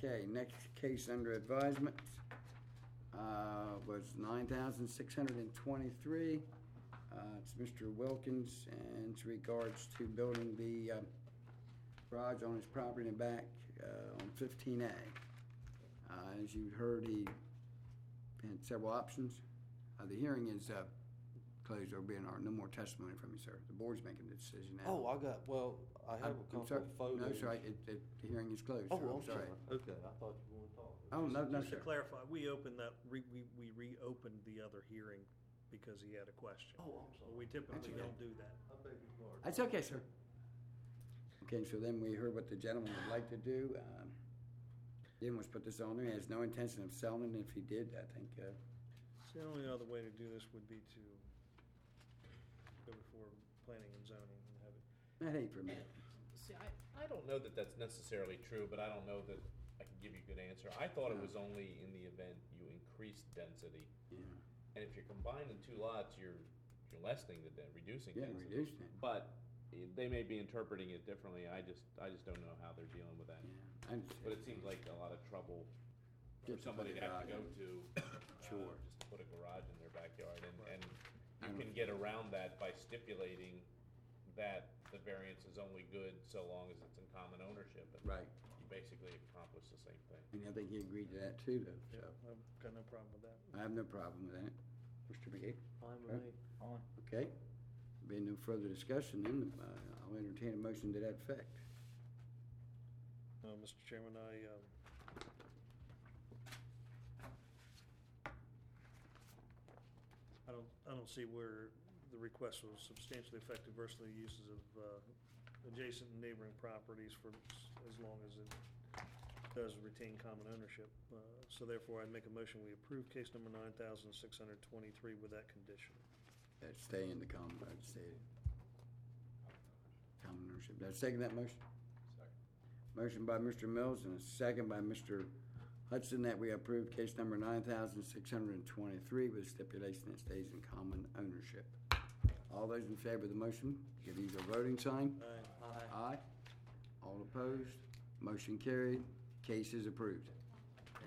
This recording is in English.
Okay, next case under advisement was 9,623. It's Mr. Wilkins, and it's regards to building the garage on his property in the back on 15A. As you heard, he had several options. The hearing is closed. There will be no more testimony from you, sir. The board's making the decision now. Oh, I have a couple of photos. No, sorry, the hearing is closed, sir. Oh, I'm sorry. Okay, I thought you were going to talk. Oh, no, Just sir. to clarify, we opened that, we reopened the other hearing because he had a question. Oh, I'm sorry. We typically don't do that. I beg your pardon. That's okay, sir. Okay, so then we heard what the gentleman would like to do. Then let's put this on there. He has no intention of selling it. If he did, I think, So the only other way to do this would be to go before planning and zoning and have it. that ain't for me. See, I don't know that that's necessarily true, but I don't know that I can give you a good answer. I thought it was only in the event you increase density. Yeah. And if you're combining two lots, you're lessening reducing Yeah, density. reduced it. But they may be interpreting it differently. I just don't know how they're dealing with that. Yeah, I understand. But it seems like a lot of trouble for Just to somebody put to a have to go garage to. Sure. Just to put a garage in their backyard. And I you don't- can get around that by stipulating that the variance is only good so long as it's in common ownership. And Right. you basically accomplish the same thing. And I think he agreed to that too, though. Yeah, So I've got no problem with that. I have no problem with that. Mr. McGee? Fine with me. Fine. Okay. Being no further discussion, then I'll entertain a motion to that effect. Mr. Chairman, I don't see where the request will substantially affect adversely uses of adjacent and neighboring properties for as long as it does retain common ownership. So therefore, I'd make a motion, we approve case number 9,623 with that condition. That stay in the common, I'd say. Common ownership. Did I second that motion? Second. Motion by Mr. Mills and a second by Mr. Hudson that we approve case number 9,623 with stipulation that stays in common ownership. All those in favor of the motion, give these a voting sign. Aye. Aye. All opposed? Motion carried. Case is approved.